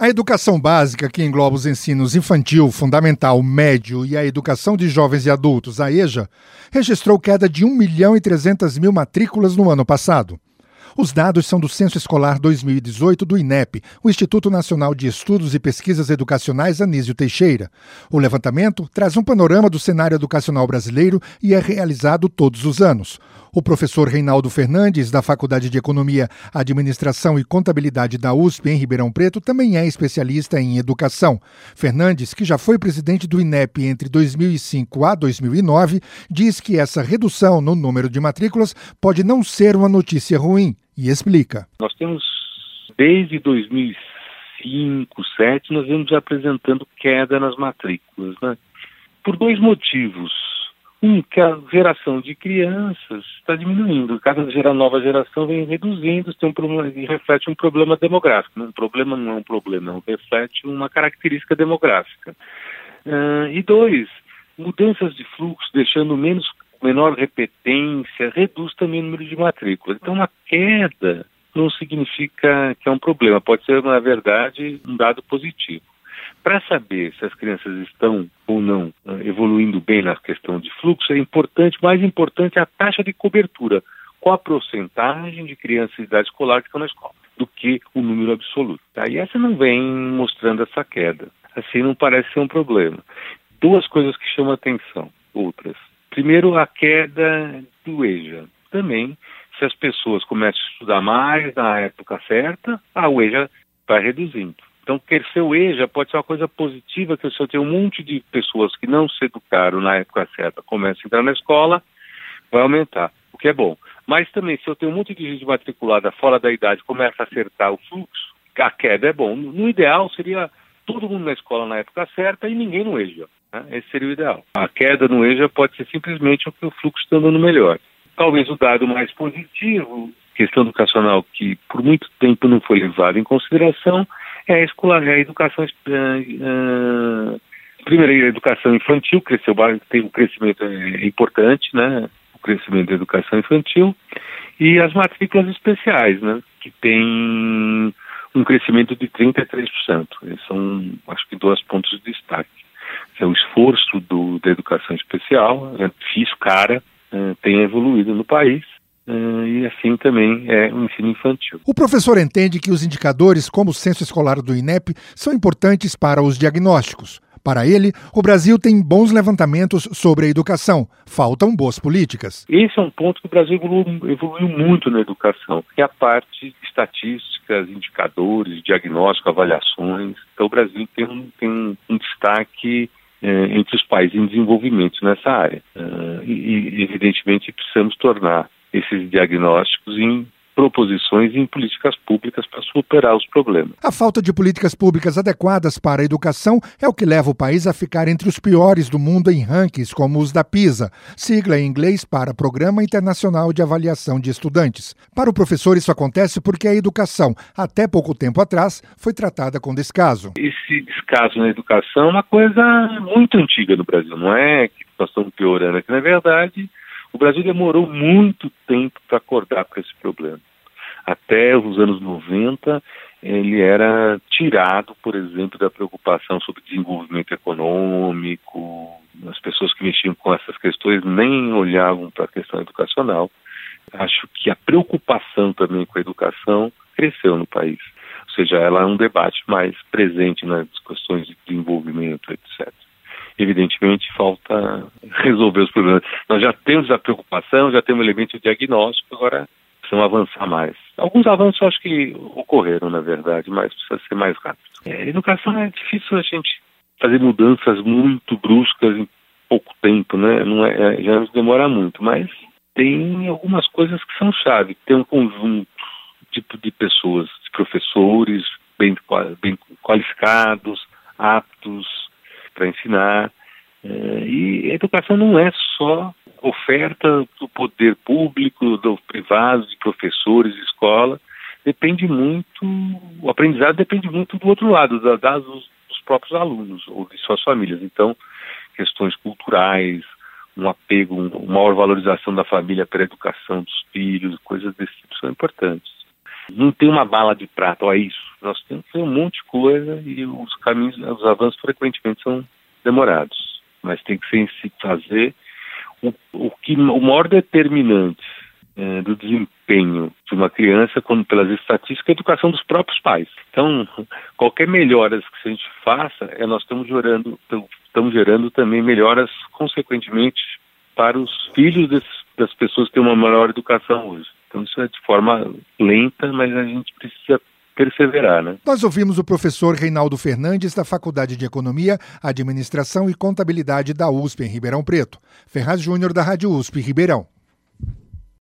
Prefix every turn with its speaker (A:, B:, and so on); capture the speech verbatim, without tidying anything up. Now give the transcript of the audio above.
A: A educação básica, que engloba os ensinos infantil, fundamental, médio e a educação de jovens e adultos, a EJA, registrou queda de um milhão e trezentas mil matrículas no ano passado. Os dados são do Censo Escolar dois mil e dezoito do INEP, o Instituto Nacional de Estudos e Pesquisas Educacionais Anísio Teixeira. O levantamento traz um panorama do cenário educacional brasileiro e é realizado todos os anos. O professor Reinaldo Fernandes, da Faculdade de Economia, Administração e Contabilidade da U S P, em Ribeirão Preto, também é especialista em educação. Fernandes, que já foi presidente do INEP entre dois mil e cinco a dois mil e nove, diz que essa redução no número de matrículas pode não ser uma notícia ruim, e explica.
B: Nós temos, desde dois mil e cinco, dois mil e sete, nós vemos apresentando queda nas matrículas, né? Por dois motivos. Um, que a geração de crianças está diminuindo. Cada gera, nova geração vem reduzindo, tem um problema, e reflete um problema demográfico. Um problema não é um problema, não, reflete uma característica demográfica. Uh, e dois, mudanças de fluxo, deixando menos, menor repetência, reduz também o número de matrículas. Então, uma queda não significa que é um problema, pode ser, na verdade, um dado positivo. Para saber se as crianças estão ou não evoluindo bem na questão de fluxo, é importante, mais importante é a taxa de cobertura, qual a porcentagem de crianças de idade escolar que estão na escola, do que o número absoluto. Tá? E essa não vem mostrando essa queda. Assim não parece ser um problema. Duas coisas que chamam a atenção, outras. Primeiro, a queda do EJA. Também, se as pessoas começam a estudar mais na época certa, a EJA vai reduzindo. Então, crescer o EJA pode ser uma coisa positiva, que se eu tenho um monte de pessoas que não se educaram na época certa, começam a entrar na escola, vai aumentar, o que é bom. Mas também, se eu tenho um monte de gente matriculada fora da idade, começa a acertar o fluxo, a queda é bom. No ideal, seria todo mundo na escola na época certa e ninguém no EJA, né? Esse seria o ideal. A queda no EJA pode ser simplesmente o que o fluxo está andando melhor. Talvez o dado mais positivo, questão educacional que por muito tempo não foi levado em consideração, é a escolar, é a educação, uh, uh, primeiro a educação infantil, cresceu, tem um crescimento é, importante, né, o crescimento da educação infantil, e as matrículas especiais, né, que tem um crescimento de trinta e três por cento. Esses são, acho que, dois pontos de destaque. É o esforço do, da educação especial, é difícil, cara, uh, tem evoluído no país. Uh, e assim também é o ensino infantil.
A: O professor entende que os indicadores, como o Censo Escolar do INEP, são importantes para os diagnósticos. Para ele, o Brasil tem bons levantamentos sobre a educação. Faltam boas políticas.
B: Esse é um ponto que o Brasil evoluiu, evoluiu muito na educação, que é a parte de estatísticas, indicadores, diagnóstico, avaliações. Então o Brasil tem um, tem um, um destaque eh, entre os países em desenvolvimento nessa área. Uh, e, e, evidentemente, precisamos tornar esses diagnósticos em proposições e em políticas públicas para superar os problemas.
A: A falta de políticas públicas adequadas para a educação é o que leva o país a ficar entre os piores do mundo em rankings como os da PISA, sigla em inglês para Programa Internacional de Avaliação de Estudantes. Para o professor, isso acontece porque a educação, até pouco tempo atrás, foi tratada com descaso.
B: Esse descaso na educação é uma coisa muito antiga no Brasil, não é que nós estamos piorando aqui, na verdade. O Brasil demorou muito tempo para acordar com esse problema. Até os anos noventa, ele era tirado, por exemplo, da preocupação sobre desenvolvimento econômico. As pessoas que mexiam com essas questões nem olhavam para a questão educacional. Acho que a preocupação também com a educação cresceu no país. Ou seja, ela é um debate mais presente nas questões de desenvolvimento, etcétera. Evidentemente, falta resolver os problemas. Nós já temos a preocupação, já temos o elemento de diagnóstico, agora precisamos avançar mais. Alguns avanços acho que ocorreram, na verdade, mas precisa ser mais rápido. É, educação é difícil a gente fazer mudanças muito bruscas em pouco tempo, né? Não é, já nos demora muito, mas tem algumas coisas que são chave. Tem um conjunto tipo de pessoas, de professores bem, bem qualificados, aptos para ensinar, é, e a educação não é só oferta do poder público, do privado, de professores, de escola, depende muito, o aprendizado depende muito do outro lado, da, das, dos, dos próprios alunos ou de suas famílias. Então, questões culturais, um apego, uma maior valorização da família pela educação dos filhos, coisas desse tipo são importantes. não tem uma bala de prata, ó, é isso. Nós temos que fazer um monte de coisa e os caminhos, os avanços frequentemente são demorados. Mas tem que se fazer o, o, que, o maior determinante é, do desempenho de uma criança, como pelas estatísticas, é a educação dos próprios pais. Então, qualquer melhoras que a gente faça, é, nós estamos gerando, estamos gerando também melhoras, consequentemente, para os filhos desses, das pessoas que têm uma melhor educação hoje. Então, isso é de forma lenta, mas a gente precisa perseverar, né?
A: Nós ouvimos o professor Reinaldo Fernandes, da Faculdade de Economia, Administração e Contabilidade da U S P, em Ribeirão Preto. Ferraz Júnior, da Rádio U S P, Ribeirão.